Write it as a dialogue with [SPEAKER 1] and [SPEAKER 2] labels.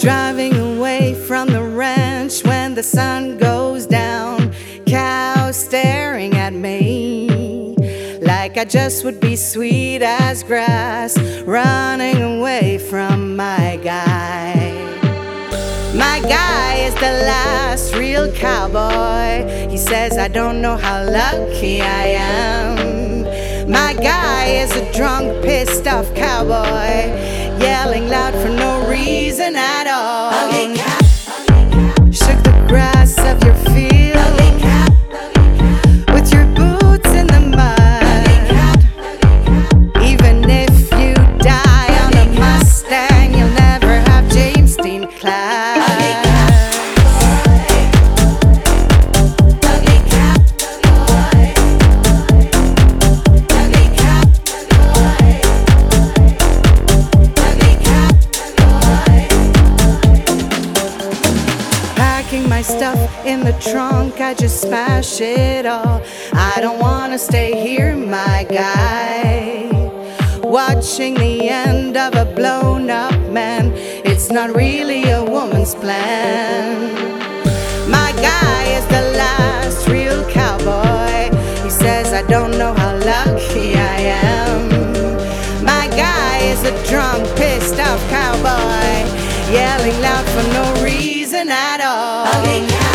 [SPEAKER 1] Driving away from the ranch when the sun goes down, cows staring at me like I just would be sweet as grass, running away from my guy. My guy is the last real cowboy. He says I don't know how lucky I am. My guy is a drunk, pissed off cowboy, yelling loud for no reason at all. Shook the grass of your field with your boots in the mud. Even if you die on a Mustang, you'll never have James Dean class. My stuff in the trunk, I just smash it all. I don't wanna stay here, my guy. Watching the end of a blown up man, it's not really a woman's plan. My guy is the last real cowboy. He says I don't know how lucky I am. My guy is a drunk, pissed off cowboy, yelling loud for no reason at all.